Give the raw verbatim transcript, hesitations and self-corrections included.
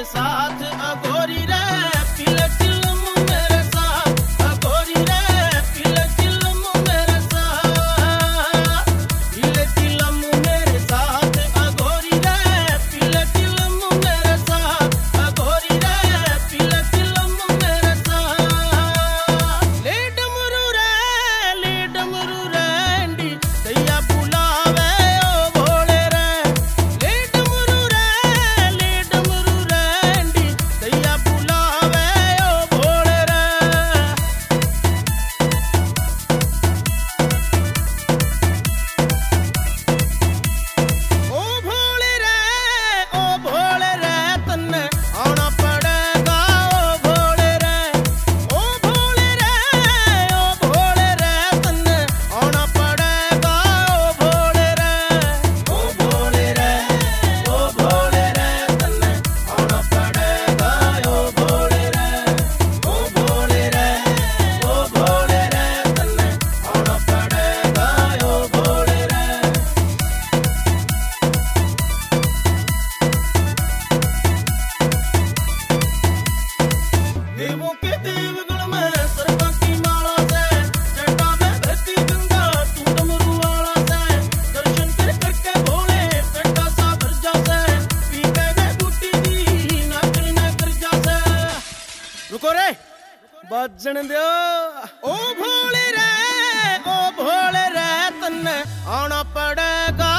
साथ अगोरी रे पीले चिलम मेरे साथ अगोरी रे पीले चिलम मेरे साथ पीले चिलम मेरे साथ अगोरी रे पीले चिलम मेरे साथ अगोरी रे पीले चिलम मेरे साथ ले डमरू रे ले डमरू रेंडी दैया बुलावे ओ भोले रे ले डमरू रे ले डमरू रेंडी दैया बुलावे ओ भोले रे ओ भोले रे ओ भोले रे तन्ने आना पड़ेगा ओ भोले रे ओ भोले रे ओ भोले रे तन्ने आना पड़ेगा ओ भोले रे ओ भोले रे ओ भोले रे तन्ने आना पड़ेगा ओ भोले रे ओ भोले रे ओ भोले रे तन्ने आना पड़ेगा ओ भोले रे देवों के देवगण में सर्पों की माला से जटा में बहती गंगा तू डमरू वाला से दर्शन कर करके भोले पेटा सा भर जा से पी के मैं बूटी दी ना कर ना कर जा से रुको रे बजन दो ओ भोले रे ओ भोले रे तन्ने आना पड़ेगा